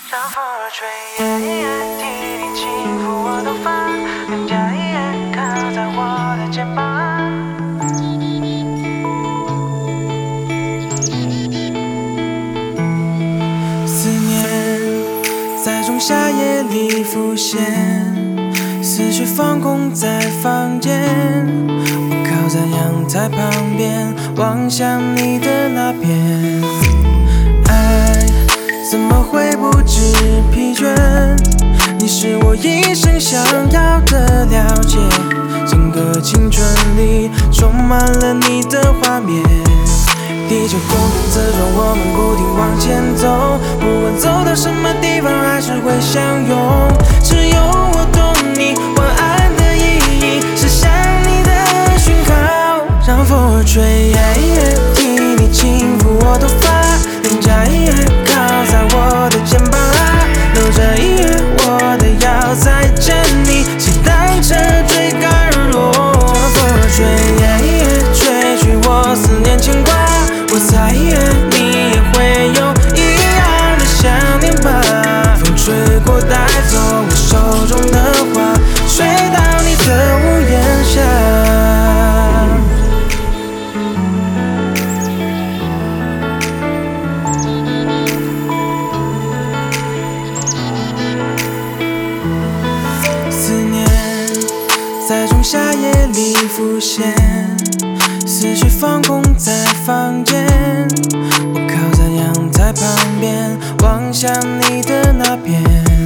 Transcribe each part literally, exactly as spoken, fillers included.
让风儿吹，替你轻抚我头发，脸颊靠在我的肩膀。思念在仲夏夜里浮现，思绪放空在房间。我靠在阳台旁边，望向你的那边。爱怎么会不知疲倦？你是我一生想要的了解，整个青春里充满了你的画面。地球公转自转，我们不停往前走，不管走到什么地方，还是会相拥。只有我懂你晚安的意义，是想你的讯号。让风儿吹，替你轻抚我头发，脸颊靠在我的肩膀，搂着音乐，我的腰在牵你，期待着追赶日落。让风儿吹，吹去我思念牵挂，我猜你也会有一样的想念吧。风吹过带走我手中的花，吹到你的屋檐下。思念在仲夏夜里浮现，思绪放空在房间。我靠在阳台旁边，望向你的那边。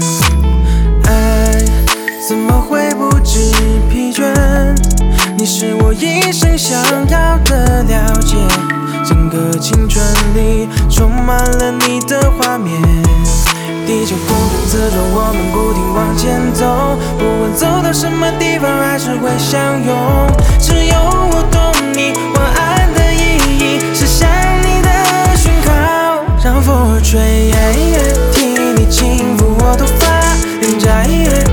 爱怎么会不知疲倦？你是我一生想要的了解，整个青春里充满了你的画面。地球公转自转，我们不停往前走，不管走到什么地方，还是会相拥。只有我懂你晚安的意义，是想你的讯号。让风儿吹，替你轻抚我头发，脸颊